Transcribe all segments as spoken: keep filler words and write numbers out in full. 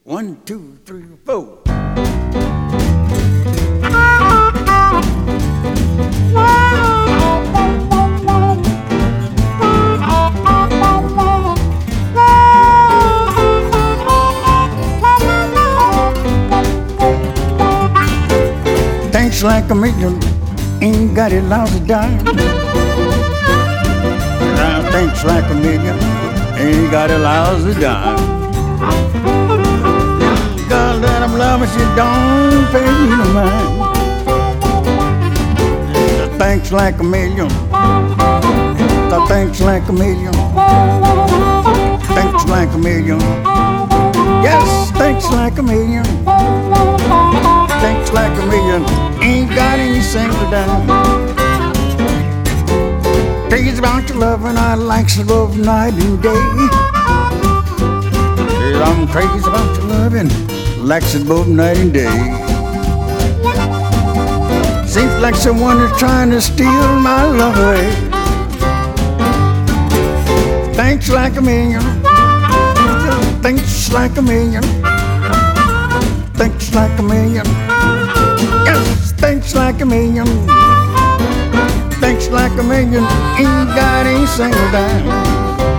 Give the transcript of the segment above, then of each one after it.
One, two, three, four. Thanks like a million, ain't got it lousy dime. Thanks like a million, ain't got a lousy dime. Girl that I'm loving, she don't pay me no mind. Thanks like a million, thanks like a million, thanks like a million. Yes, thanks like a million, thanks like a million. Ain't got any single dime. Crazy about your love and I like to love night and day. Yeah, I'm crazy about your loving, like to both night and day. Seems like someone is trying to steal my love away. Thanks like a million, thanks like a million, thanks like a million. Yes, thanks like a million, thanks like a million. Ain't got a single dime.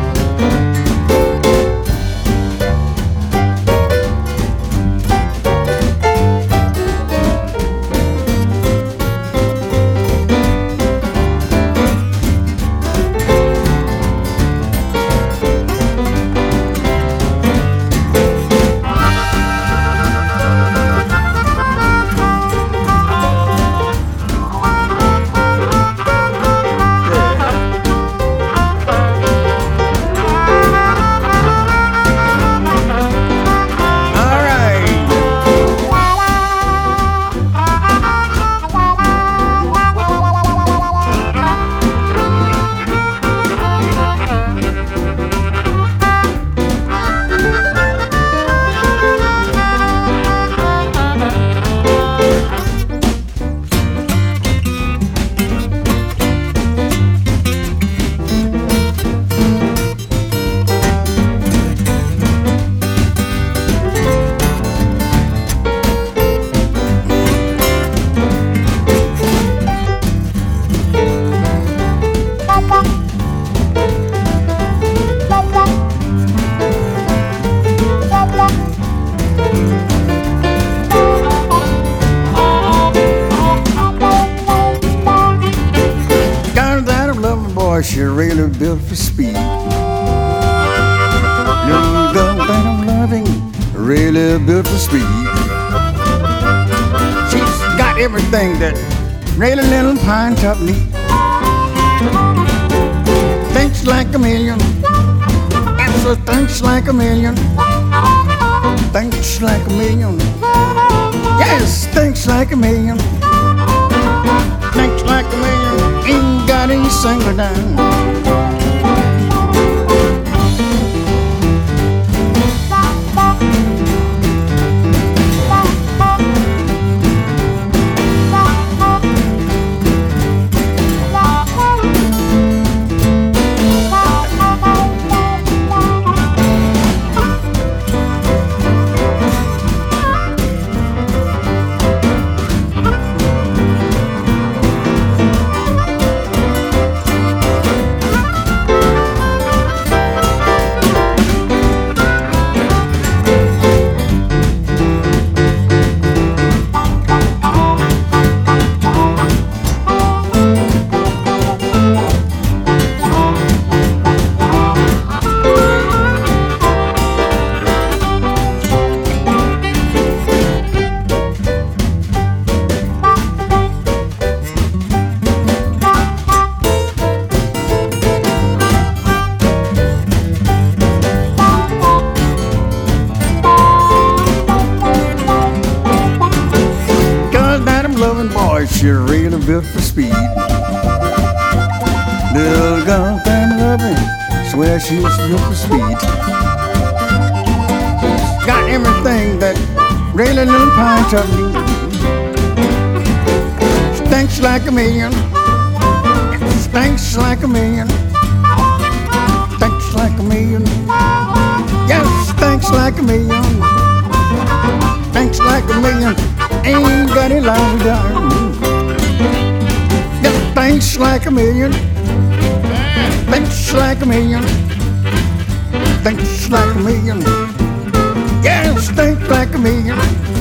She really built for speed. Young girl that I'm loving, really built for speed. She's got everything that really little pine top need. Thanks like a million, answer thanks like a million, thanks like a million. Yes, thanks like a million, thanks like a million. Ain't got any single dime. She really built for speed. Little girl that I'm loving, swear she's built for speed. Got everything that really little pine top need. Stinks like a million, stinks like a million, thinks like a million. Yes, thinks like a million. ain't got any lousy dime. Got thinks like a million, thinks like a million, thinks like a million. Yes, think like a million.